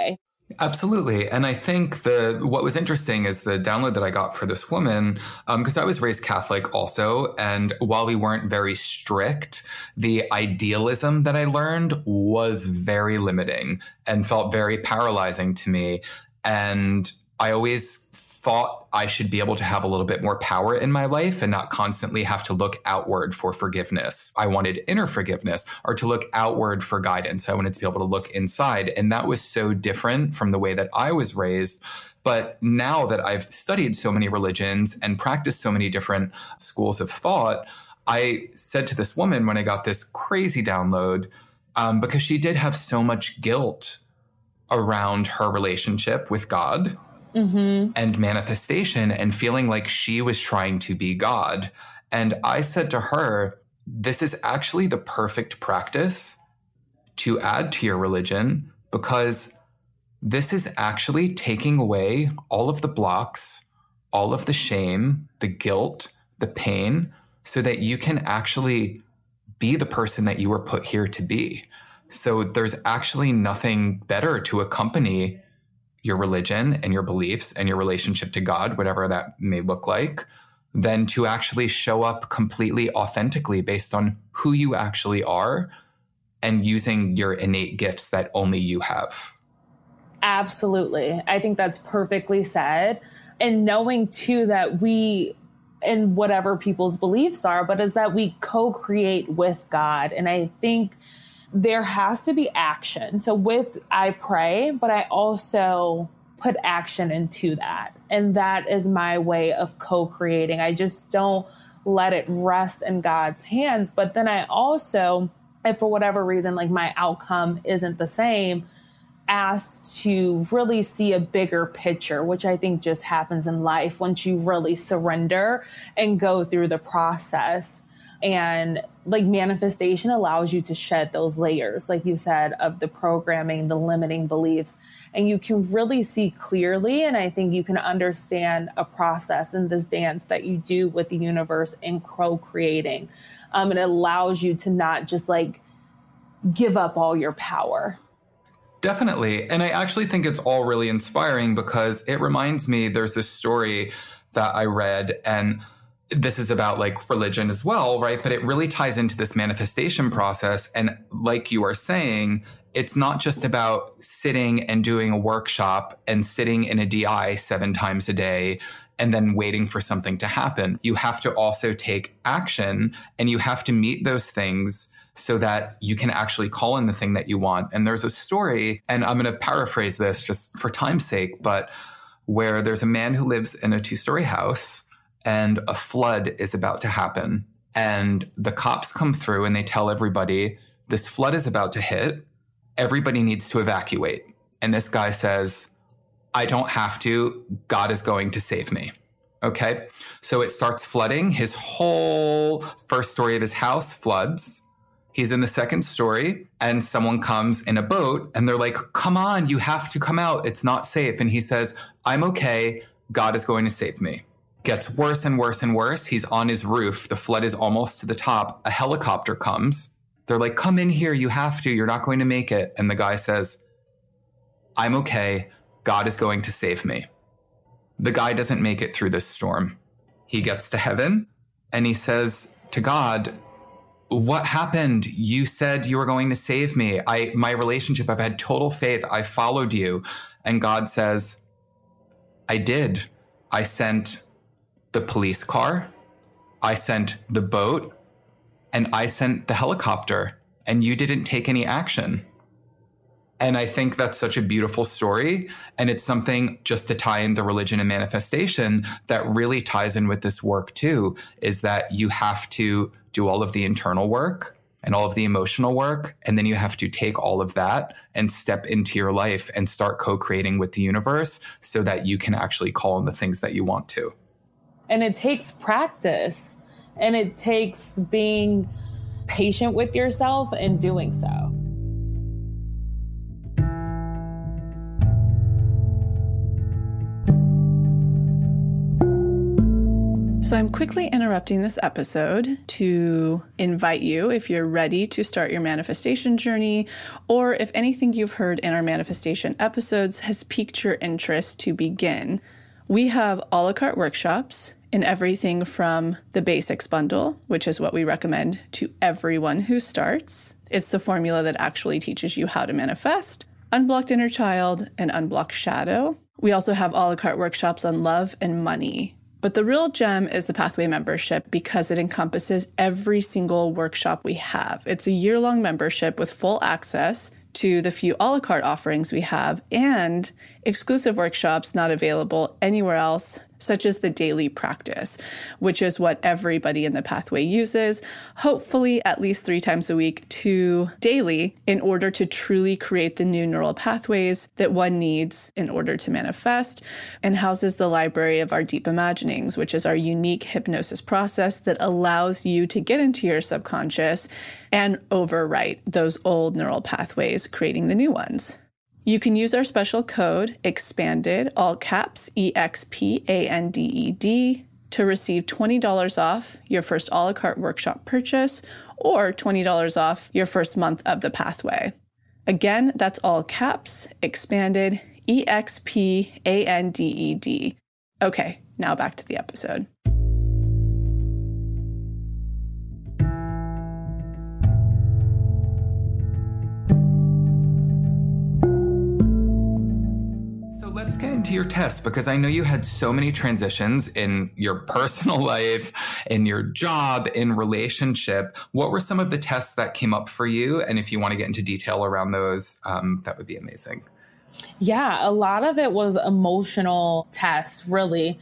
Absolutely. And I think the what was interesting is the download that I got for this woman, because um, I was raised Catholic also. And while we weren't very strict, the idealism that I learned was very limiting and felt very paralyzing to me. And I always thought I should be able to have a little bit more power in my life and not constantly have to look outward for forgiveness. I wanted inner forgiveness, or to look outward for guidance. I wanted to be able to look inside. And that was so different from the way that I was raised. But now that I've studied so many religions and practiced so many different schools of thought, I said to this woman when I got this crazy download, um, because she did have so much guilt around her relationship with God. Mm-hmm. And manifestation, and feeling like she was trying to be God. And I said to her, this is actually the perfect practice to add to your religion, because this is actually taking away all of the blocks, all of the shame, the guilt, the pain, so that you can actually be the person that you were put here to be. So there's actually nothing better to accompany your religion and your beliefs and your relationship to God, whatever that may look like, than to actually show up completely authentically based on who you actually are and using your innate gifts that only you have. Absolutely. I think that's perfectly said. And knowing too that we, and whatever people's beliefs are, but is that we co-create with God. And I think there has to be action. So with I pray, but I also put action into that. And that is my way of co-creating. I just don't let it rest in God's hands. But then I also, if for whatever reason, like my outcome isn't the same, asked to really see a bigger picture, which I think just happens in life once you really surrender and go through the process. And like manifestation allows you to shed those layers, like you said, of the programming, the limiting beliefs, and you can really see clearly. And I think you can understand a process in this dance that you do with the universe in co-creating. Um, it allows you to not just like give up all your power. Definitely. And I actually think it's all really inspiring, because it reminds me, there's this story that I read, and this is about like religion as well, right? But it really ties into this manifestation process. And like you are saying, it's not just about sitting and doing a workshop and sitting in a D I seven times a day and then waiting for something to happen. You have to also take action, and you have to meet those things so that you can actually call in the thing that you want. And there's a story, and I'm going to paraphrase this just for time's sake, but where there's a man who lives in a two-story house, and a flood is about to happen. And the cops come through and they tell everybody, this flood is about to hit. Everybody needs to evacuate. And this guy says, I don't have to. God is going to save me. Okay. So it starts flooding. His whole first story of his house floods. He's in the second story, and someone comes in a boat and they're like, come on, you have to come out. It's not safe. And he says, I'm okay. God is going to save me. Gets worse and worse and worse. He's on his roof. The flood is almost to the top. A helicopter comes. They're like, come in here. You have to. You're not going to make it. And the guy says, I'm okay. God is going to save me. The guy doesn't make it through this storm. He gets to heaven and he says to God, what happened? You said you were going to save me. I, my relationship, I've had total faith. I followed you. And God says, I did. I sent the police car, I sent the boat, and I sent the helicopter, and you didn't take any action. And I think that's such a beautiful story. And it's something, just to tie in the religion and manifestation, that really ties in with this work too, is that you have to do all of the internal work and all of the emotional work. And then you have to take all of that and step into your life and start co-creating with the universe so that you can actually call in the things that you want to. And it takes practice, and it takes being patient with yourself and doing so. So I'm quickly interrupting this episode to invite you, if you're ready to start your manifestation journey, or if anything you've heard in our manifestation episodes has piqued your interest to begin. We have a la carte workshops in everything from the basics bundle, which is what we recommend to everyone who starts. It's the formula that actually teaches you how to manifest, unblocked inner child, and unblocked shadow. We also have a la carte workshops on love and money. But the real gem is the Pathway membership because it encompasses every single workshop we have. It's a year-long membership with full access to the few a la carte offerings we have and exclusive workshops not available anywhere else, such as the daily practice, which is what everybody in the Pathway uses, hopefully at least three times a week to daily in order to truly create the new neural pathways that one needs in order to manifest, and houses the library of our deep imaginings, which is our unique hypnosis process that allows you to get into your subconscious and overwrite those old neural pathways, creating the new ones. You can use our special code EXPANDED, all caps, E X P A N D E D, to receive twenty dollars off your first a la carte workshop purchase or twenty dollars off your first month of the Pathway. Again, that's all caps, EXPANDED, E X P A N D E D. Okay, now back to the episode. Let's get into your test, because I know you had so many transitions in your personal life, in your job, in relationship. What were some of the tests that came up for you? And if you want to get into detail around those, um, that would be amazing. Yeah, a lot of it was emotional tests, really.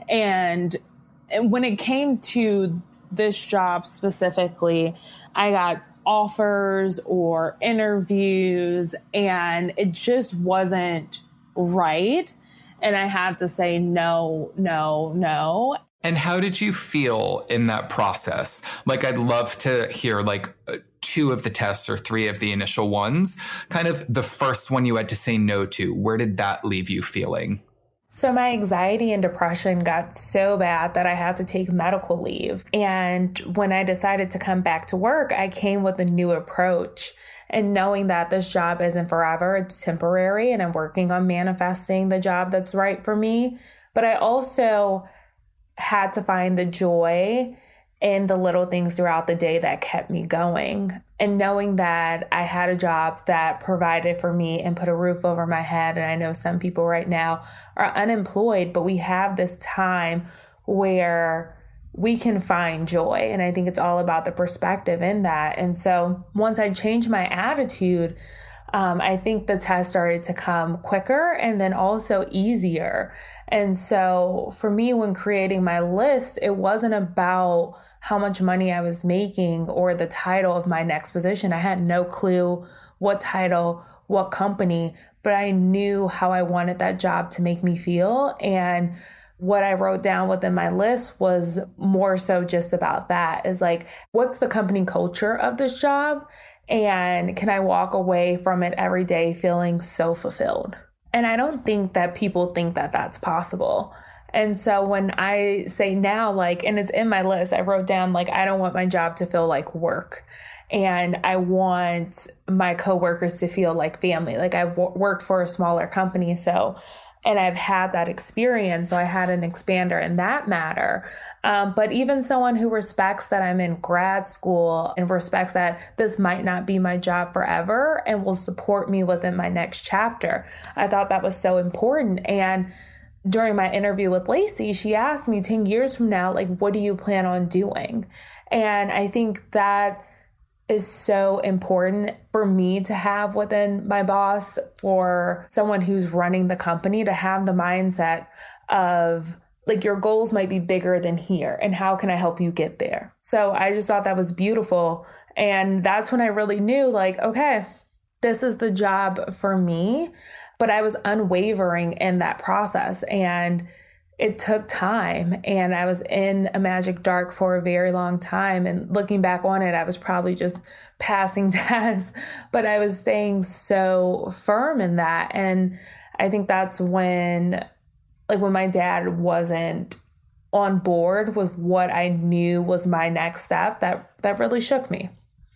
And when it came to this job specifically, I got offers or interviews, and it just wasn't right. And I had to say no, no, no. And how did you feel in that process? Like, I'd love to hear like two of the tests or three of the initial ones, kind of the first one you had to say no to. Where did that leave you feeling? So my anxiety and depression got so bad that I had to take medical leave. And when I decided to come back to work, I came with a new approach. And knowing that this job isn't forever, it's temporary, and I'm working on manifesting the job that's right for me. But I also had to find the joy in the little things throughout the day that kept me going. And knowing that I had a job that provided for me and put a roof over my head. And I know some people right now are unemployed, but we have this time where we can find joy. And I think it's all about the perspective in that. And so once I changed my attitude, um, I think the test started to come quicker and then also easier. And so for me, when creating my list, it wasn't about how much money I was making or the title of my next position. I had no clue what title, what company, but I knew how I wanted that job to make me feel. And what I wrote down within my list was more so just about that, is like, what's the company culture of this job? And can I walk away from it every day feeling so fulfilled? And I don't think that people think that that's possible. And so when I say now, like, and it's in my list, I wrote down, like, I don't want my job to feel like work. And I want my coworkers to feel like family. Like, I've w- worked for a smaller company, so and I've had that experience. So I had an expander in that matter. Um, but even someone who respects that I'm in grad school and respects that this might not be my job forever and will support me within my next chapter. I thought that was so important. And during my interview with Lacey, she asked me ten years from now, like, what do you plan on doing? And I think that is so important for me to have within my boss, for someone who's running the company to have the mindset of, like, your goals might be bigger than here, and how can I help you get there? So I just thought that was beautiful. And that's when I really knew, like, okay, this is the job for me. But I was unwavering in that process, and it took time, and I was in a magic dark for a very long time. And looking back on it, I was probably just passing tests, but I was staying so firm in that. And I think that's when, like, when my dad wasn't on board with what I knew was my next step, that that really shook me.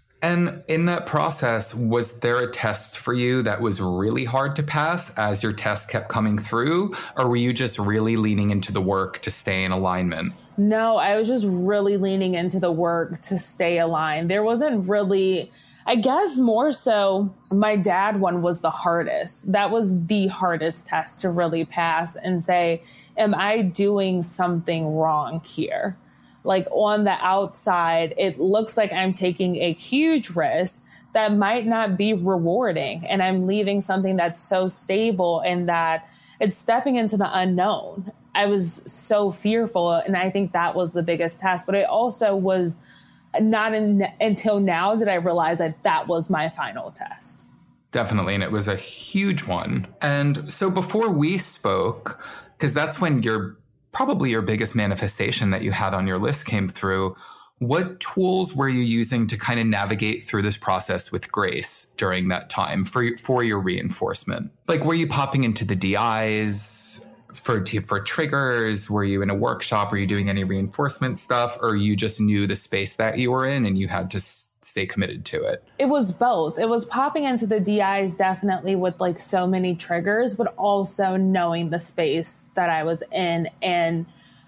And in that process, was there a test for you that was really hard to pass as your test kept coming through? Or were you just really leaning into the work to stay in alignment? No, I was just really leaning into the work to stay aligned. There wasn't really, I guess more so my dad one was the hardest. That was the hardest test to really pass and say, am I doing something wrong here? Like on the outside, it looks like I'm taking a huge risk that might not be rewarding. And I'm leaving something that's so stable and that it's stepping into the unknown. I was so fearful. And I think that was the biggest test. But it also was not in, until now did I realize that that was my final test. Definitely. And it was a huge one. And so before we spoke, because that's when you're probably your biggest manifestation that you had on your list came through. What tools were you using to kind of navigate through this process with grace during that time for, for your reinforcement? Like, were you popping into the D Is for, for triggers? Were you in a workshop? Were you doing any reinforcement stuff? Or you just knew the space that you were in and you had to stay committed to it? It was both. It was popping into the D Is definitely with like so many triggers, but also knowing the space that I was in and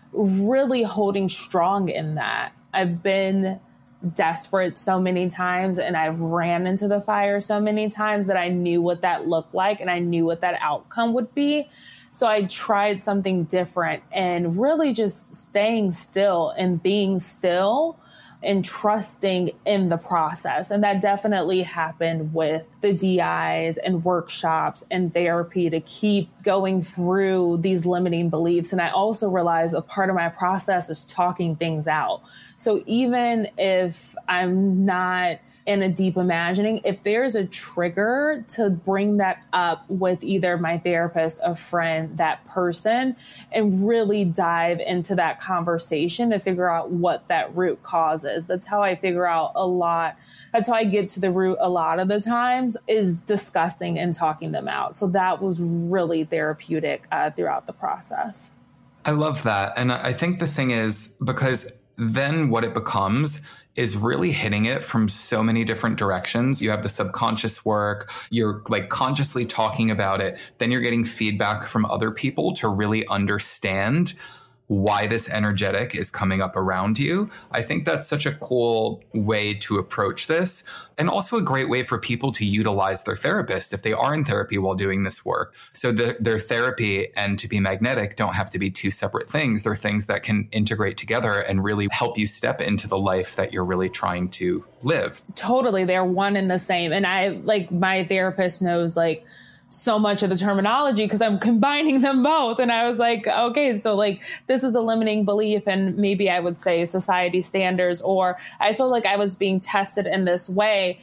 really holding strong in that. I've been desperate so many times and I've ran into the fire so many times that I knew what that looked like and I knew what that outcome would be. So I tried something different and really just staying still and being still and trusting in the process. And that definitely happened with the D Is and workshops and therapy to keep going through these limiting beliefs. And I also realized a part of my process is talking things out. So even if I'm not in a deep imagining, if there's a trigger, to bring that up with either my therapist, a friend, that person, and really dive into that conversation to figure out what that root cause is. That's how I figure out a lot. That's how I get to the root a lot of the times, is discussing and talking them out. So that was really therapeutic uh, throughout the process. I love that. And I think the thing is, because then what it becomes is really hitting it from so many different directions. You have the subconscious work, you're like consciously talking about it, then you're getting feedback from other people to really understand why this energetic is coming up around you. I think that's such a cool way to approach this, and also a great way for people to utilize their therapist if they are in therapy while doing this work. So the, their therapy and to be magnetic don't have to be two separate things. They're things that can integrate together and really help you step into the life that you're really trying to live. Totally. They're one and the same. And I, like, my therapist knows, like, so much of the terminology because I'm combining them both. And I was like, okay, so like this is a limiting belief. And maybe I would say society standards, or I feel like I was being tested in this way.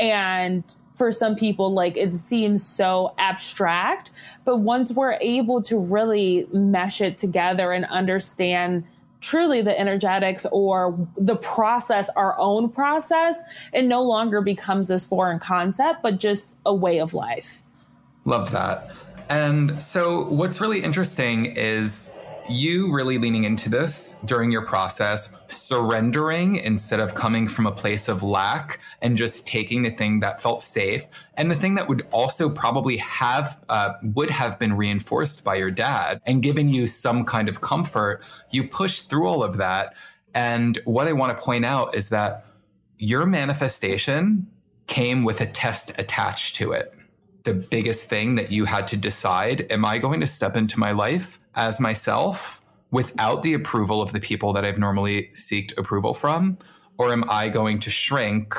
And for some people, like it seems so abstract, but once we're able to really mesh it together and understand truly the energetics or the process, our own process, it no longer becomes this foreign concept, but just a way of life. Love that. And so what's really interesting is you really leaning into this during your process, surrendering instead of coming from a place of lack and just taking the thing that felt safe and the thing that would also probably have, uh, would have been reinforced by your dad and given you some kind of comfort. You push through all of that. And what I want to point out is that your manifestation came with a test attached to it. The biggest thing that you had to decide, am I going to step into my life as myself without the approval of the people that I've normally seeked approval from? Or am I going to shrink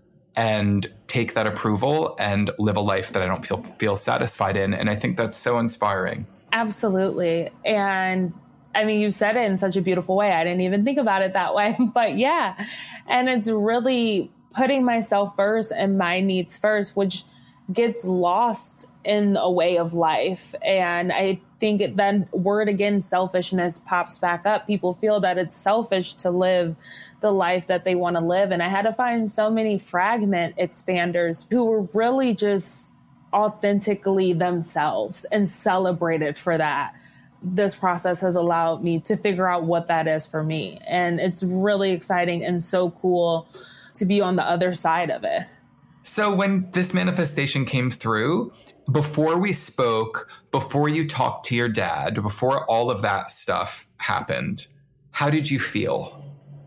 and take that approval and live a life that I don't feel feel satisfied in? And I think that's so inspiring. Absolutely. And I mean, you said it in such a beautiful way. I didn't even think about it that way, but yeah. And it's really putting myself first and my needs first, which gets lost in a way of life. And I think it, then word again, selfishness pops back up. People feel that it's selfish to live the life that they want to live. And I had to find so many fragment expanders who were really just authentically themselves and celebrated for that. this process has allowed me to figure out what that is for me. And it's really exciting and so cool to be on the other side of it. So when this manifestation came through, before we spoke, before you talked to your dad, before all of that stuff happened, how did you feel?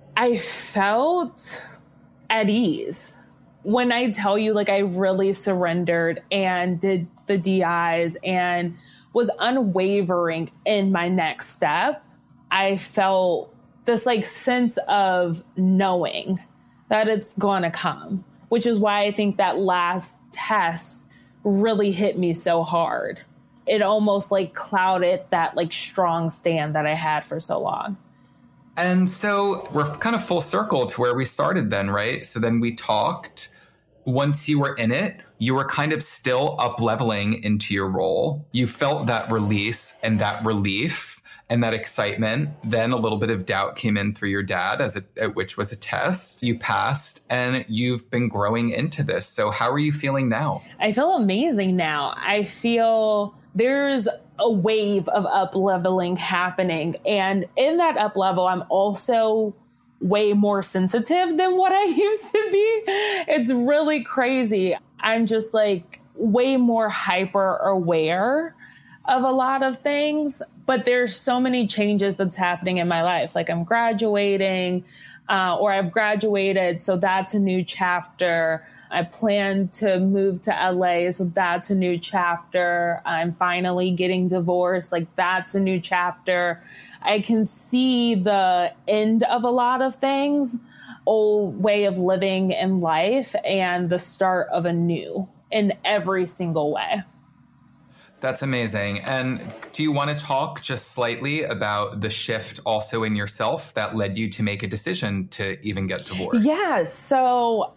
I felt at ease. When I tell you, like, I really surrendered and did the D Is and was unwavering in my next step, I felt this like sense of knowing that it's going to come, which is why I think that last test really hit me so hard. It almost like clouded that like strong stand that I had for so long. And so we're kind of full circle to where we started then, right? So then we talked. Once you were in it, you were kind of still up leveling into your role. You felt that release and that relief and that excitement. Then a little bit of doubt came in through your dad, as a, which was a test. You passed and you've been growing into this. So how are you feeling now? I feel amazing now. I feel there's a wave of up leveling happening. And in that up level, I'm also way more sensitive than what I used to be. It's really crazy. I'm just like way more hyper aware of a lot of things, but there's so many changes that's happening in my life. Like I'm graduating, uh, or I've graduated. So that's a new chapter. I plan to move to L A. So that's a new chapter. I'm finally getting divorced. Like that's a new chapter. I can see the end of a lot of things, old way of living in life, and the start of a new in every single way. That's amazing. And do you want to talk just slightly about the shift also in yourself that led you to make a decision to even get divorced? Yeah. So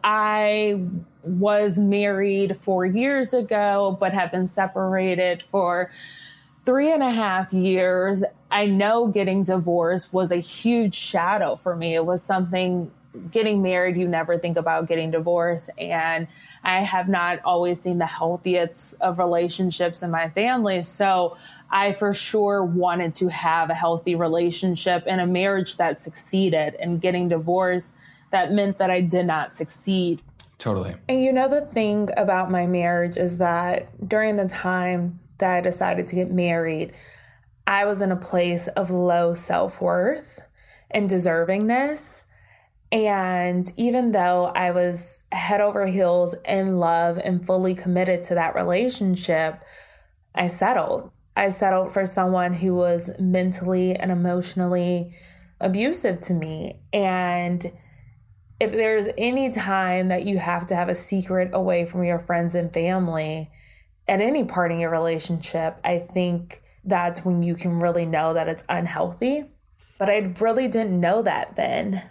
I was married four years ago, but have been separated for three and a half years. I know getting divorced was a huge shadow for me. It was something, getting married, you never think about getting divorced. And I have not always seen the healthiest of relationships in my family. So I for sure wanted to have a healthy relationship and a marriage that succeeded. And getting divorced, that meant that I did not succeed. Totally. And you know, the thing about my marriage is that during the time that I decided to get married, I was in a place of low self-worth and deservingness. And even though I was head over heels in love and fully committed to that relationship, I settled. I settled for someone who was mentally and emotionally abusive to me. And if there's any time that you have to have a secret away from your friends and family at any part in your relationship, I think that's when you can really know that it's unhealthy. But I really didn't know that then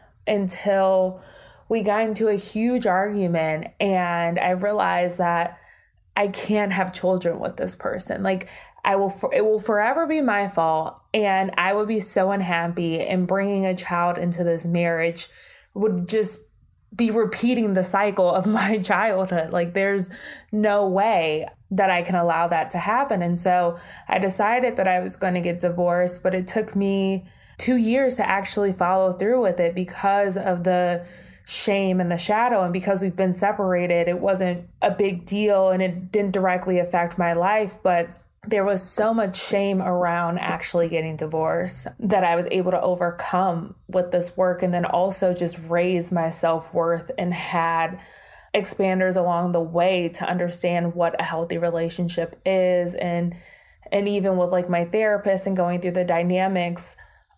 until we got into a huge argument and I realized that I can't have children with this person. Like I will, for, it will forever be my fault. And I would be so unhappy, and bringing a child into this marriage would just be repeating the cycle of my childhood. Like there's no way that I can allow that to happen. And so I decided that I was going to get divorced, but it took me two years to actually follow through with it because of the shame and the shadow. And because we've been separated, it wasn't a big deal and it didn't directly affect my life, but there was so much shame around actually getting divorced that I was able to overcome with this work, and then also just raise my self-worth and had expanders along the way to understand what a healthy relationship is. And, and even with like my therapist and going through the dynamics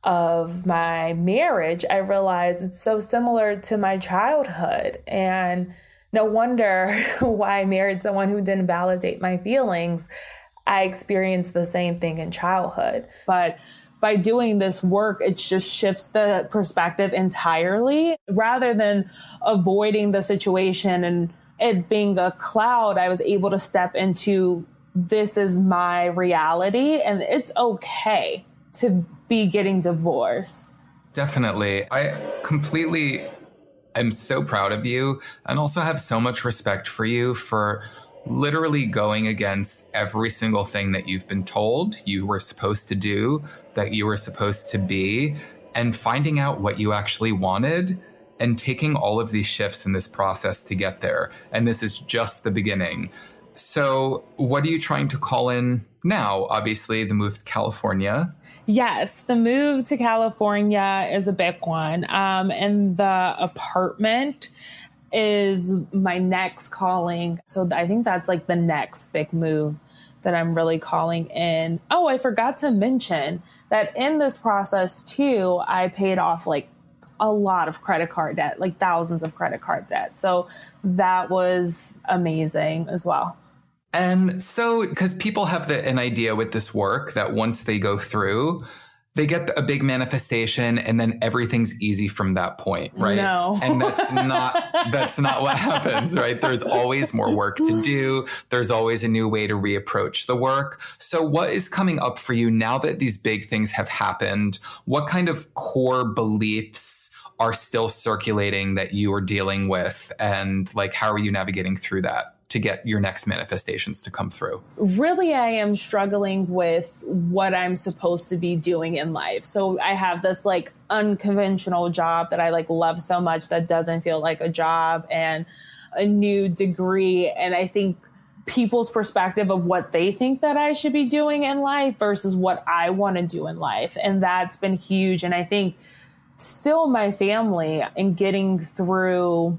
of my marriage, I realized it's so similar to my childhood. And no wonder why I married someone who didn't validate my feelings. I experienced the same thing in childhood. But by doing this work, it just shifts the perspective entirely. Rather than avoiding the situation and it being a cloud, I was able to step into, this is my reality and it's okay to be getting divorced. Definitely. I completely am so proud of you and also have so much respect for you for literally going against every single thing that you've been told you were supposed to do, that you were supposed to be, and finding out what you actually wanted and taking all of these shifts in this process to get there. And this is just the beginning. So what are you trying to call in now? Obviously, the move to California. Yes, the move to California is a big one. Um, and the apartment is my next calling. So I think that's like the next big move that I'm really calling in. Oh, I forgot to mention that in this process too, I paid off like a lot of credit card debt, like thousands of credit card debt. So that was amazing as well. And so, because people have the, an idea with this work that once they go through, they get a big manifestation and then everything's easy from that point, right? No. And that's not, that's not what happens, right? There's always more work to do. There's always a new way to reapproach the work. So what is coming up for you now that these big things have happened? What kind of core beliefs are still circulating that you are dealing with? And like, how are you navigating through that to get your next manifestations to come through? Really, I am struggling with what I'm supposed to be doing in life. So I have this like unconventional job that I like love so much that doesn't feel like a job, and a new degree. And I think people's perspective of what they think that I should be doing in life versus what I want to do in life. And that's been huge. And I think still my family and getting through,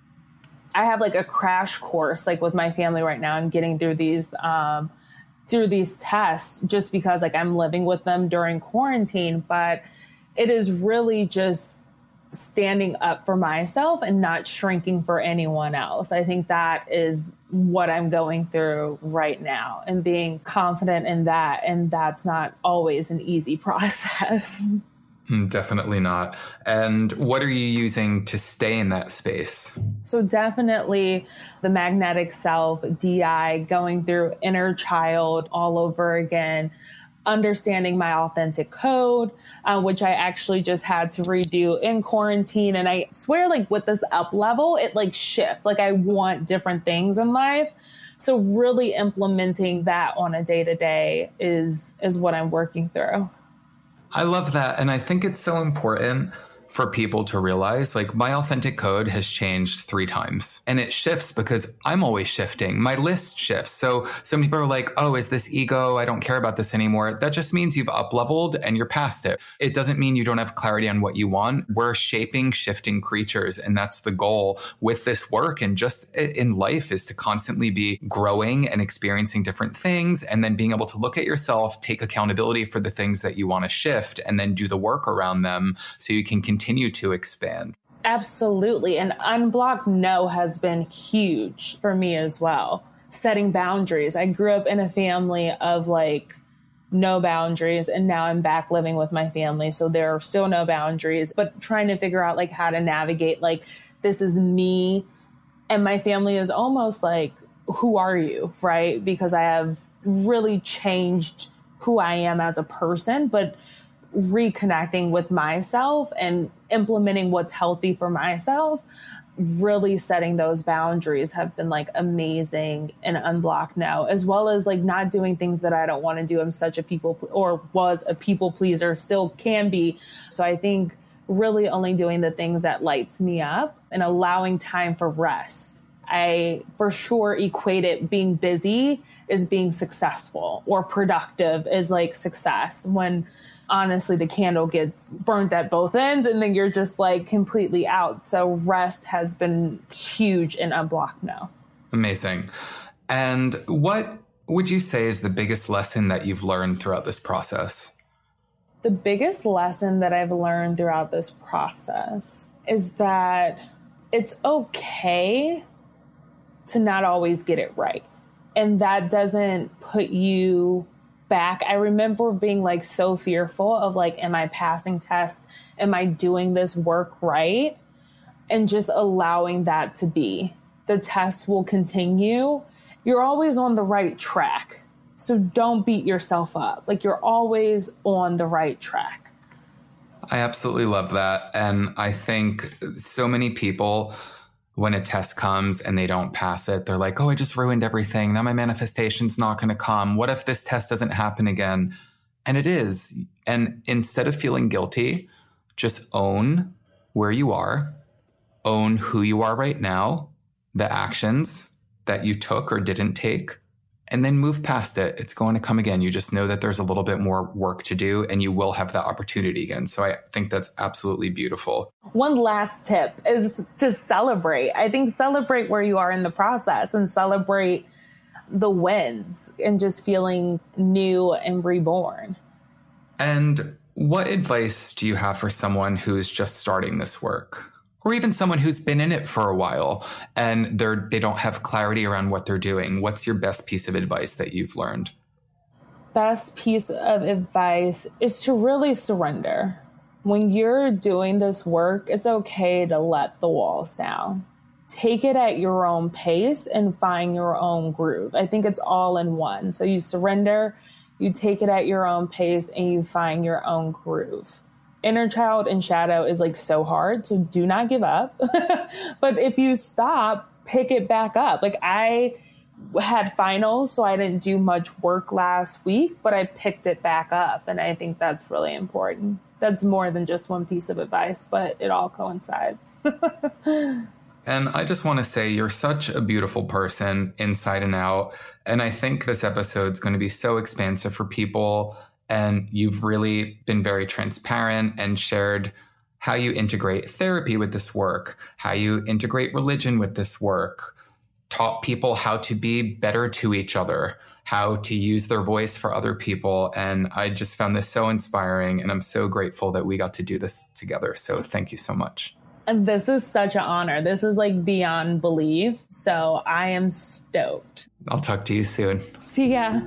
I have like a crash course like with my family right now and getting through these um, through these tests just because like I'm living with them during quarantine. But it is really just standing up for myself and not shrinking for anyone else. I think that is what I'm going through right now, and being confident in that. And that's not always an easy process. Definitely not. And what are you using to stay in that space? So definitely the magnetic self, D I, going through inner child all over again, understanding my authentic code, uh, which I actually just had to redo in quarantine. And I swear, like with this up level, it like shifts. Like I want different things in life. So really implementing that on a day to day is is what I'm working through. I love that. And I think it's so important for people to realize, like, my authentic code has changed three times and it shifts because I'm always shifting. My list shifts. So some people are like, oh, is this ego? I don't care about this anymore. That just means you've up leveled and you're past it. It doesn't mean you don't have clarity on what you want. We're shaping, shifting creatures. And that's the goal with this work. And just in life is to constantly be growing and experiencing different things, and then being able to look at yourself, take accountability for the things that you want to shift, and then do the work around them so you can continue continue to expand. Absolutely. And unblocked no has been huge for me as well. Setting boundaries. I grew up in a family of like no boundaries, and now I'm back living with my family. So there are still no boundaries, but trying to figure out like how to navigate, like, this is me and my family is almost like, who are you? Right? Because I have really changed who I am as a person, but reconnecting with myself and implementing what's healthy for myself, really setting those boundaries have been like amazing and unblocked now, as well as like not doing things that I don't want to do. I'm such a people or was a people pleaser, still can be. So I think really only doing the things that lights me up and allowing time for rest. I for sure equated being busy as being successful, or productive is like success, when honestly, the candle gets burnt at both ends and then you're just like completely out. So rest has been huge in Unblocked now. Amazing. And what would you say is the biggest lesson that you've learned throughout this process? The biggest lesson that I've learned throughout this process is that it's okay to not always get it right. And that doesn't put you back. I remember being like so fearful of like, am I passing tests? Am I doing this work right? And just allowing that to be. The test will continue. You're always on the right track. So don't beat yourself up. Like, you're always on the right track. I absolutely love that. And I think so many people when a test comes and they don't pass it, they're like, oh, I just ruined everything. Now my manifestation's not going to come. What if this test doesn't happen again? And it is. And instead of feeling guilty, just own where you are, own who you are right now, the actions that you took or didn't take, and then move past it. It's going to come again. You just know that there's a little bit more work to do and you will have that opportunity again. So I think that's absolutely beautiful. One last tip is to celebrate. I think celebrate where you are in the process and celebrate the wins and just feeling new and reborn. And what advice do you have for someone who is just starting this work? Or even someone who's been in it for a while and they're, they don't have clarity around what they're doing. What's your best piece of advice that you've learned? Best piece of advice is to really surrender. When you're doing this work, it's okay to let the walls down. Take it at your own pace and find your own groove. I think it's all in one. So you surrender, you take it at your own pace, and you find your own groove. Inner child and shadow is like so hard, so do not give up. But if you stop, pick it back up. Like I had finals, so I didn't do much work last week, but I picked it back up. And I think that's really important. That's more than just one piece of advice, but it all coincides. And I just want to say you're such a beautiful person inside and out. And I think this episode is going to be so expansive for people. And you've really been very transparent and shared how you integrate therapy with this work, how you integrate religion with this work, taught people how to be better to each other, how to use their voice for other people. And I just found this so inspiring. And I'm so grateful that we got to do this together. So thank you so much. And this is such an honor. This is like beyond belief. So I am stoked. I'll talk to you soon. See ya.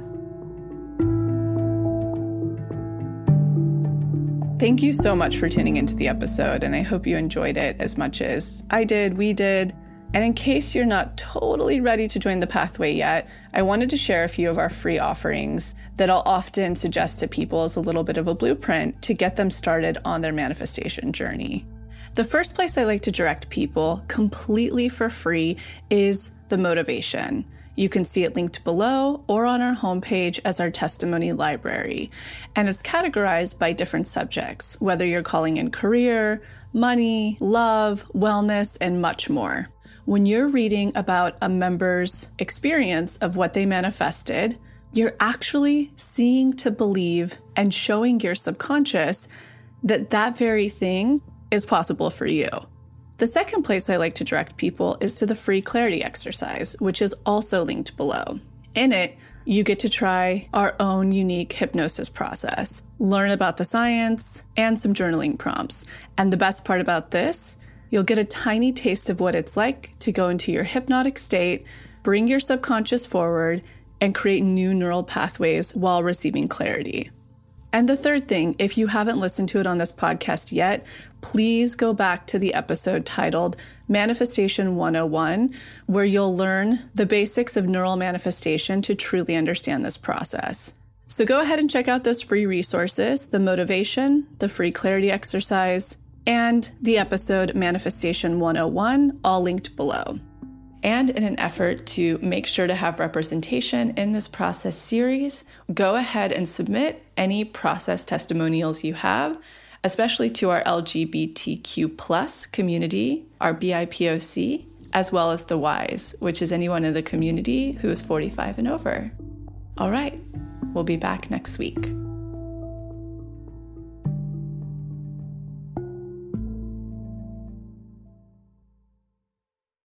Thank you so much for tuning into the episode, and I hope you enjoyed it as much as I did, we did. And in case you're not totally ready to join the pathway yet, I wanted to share a few of our free offerings that I'll often suggest to people as a little bit of a blueprint to get them started on their manifestation journey. The first place I like to direct people completely for free is the motivation. You can see it linked below or on our homepage as our testimony library. And it's categorized by different subjects, whether you're calling in career, money, love, wellness, and much more. When you're reading about a member's experience of what they manifested, you're actually seeing to believe and showing your subconscious that that very thing is possible for you. The second place I like to direct people is to the free clarity exercise, which is also linked below. In it, you get to try our own unique hypnosis process, learn about the science, and some journaling prompts. And the best part about this, you'll get a tiny taste of what it's like to go into your hypnotic state, bring your subconscious forward, and create new neural pathways while receiving clarity. And the third thing, if you haven't listened to it on this podcast yet, please go back to the episode titled Manifestation one oh one, where you'll learn the basics of neural manifestation to truly understand this process. So go ahead and check out those free resources, the motivation, the free clarity exercise, and the episode Manifestation one oh one, all linked below. And in an effort to make sure to have representation in this process series, go ahead and submit any process testimonials you have, especially to our L G B T Q plus community, our B I P O C, as well as the WISE, which is anyone in the community who is forty-five and over. All right, we'll be back next week.